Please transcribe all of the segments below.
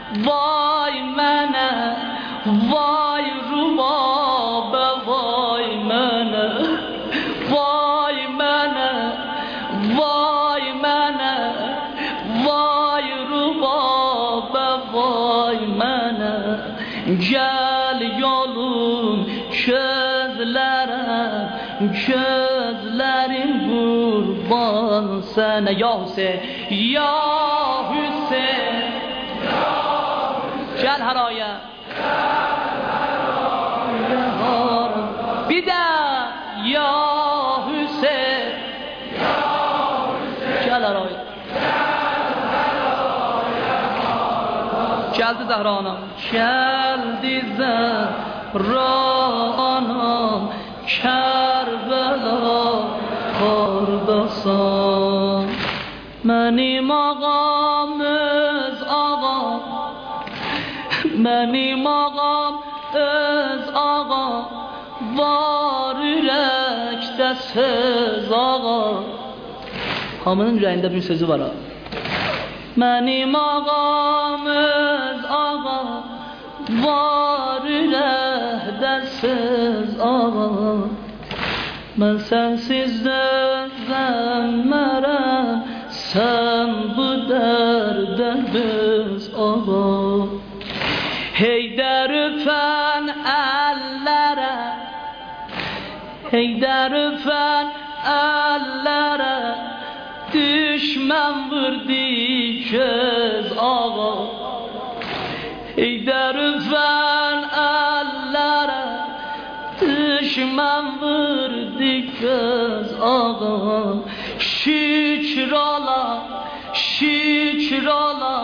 vay mənə, vay rubabə, vay mənə, vay mənə, vay mənə, vay rubabə, vay mənə. Gəl yolum gözlərim qurban sənə. Ya Hüseyin, ya Hüseyin, gəl haraya, bir də ya Hüseyin, gəl haraya. Gəldi Zəhra anam, gəldi Zəhra anam, Kərbəla qardasan. Mənim ağam öz ağam, mənim ağam öz ağam, var ürəkdə söz ağam. Hamının ürəyində bir sözü var ha. Mənim ağam öz ağam, var ürəkdə söz ağam. Mən sənsiz dözənmərəm, sən bu dərdə düz ağam. Heydər üfən əllərə, Heydər üfən əllərə, düşmən vurdu göz ağa. Heydər üfən əllərə, düşmən vurdu göz ağa. Şükür ola, şükür ola,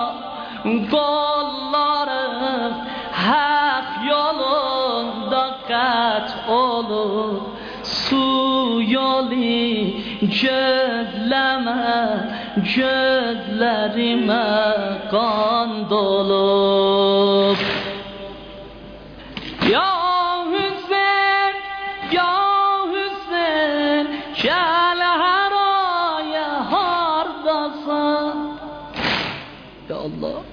qollarım haq yolunda qət olur. Su yolu gözləmə, gözlərimə qan dolub. Ya Hüseyin, ya Hüseyin, gəl haraya hardasan. Ya Allah.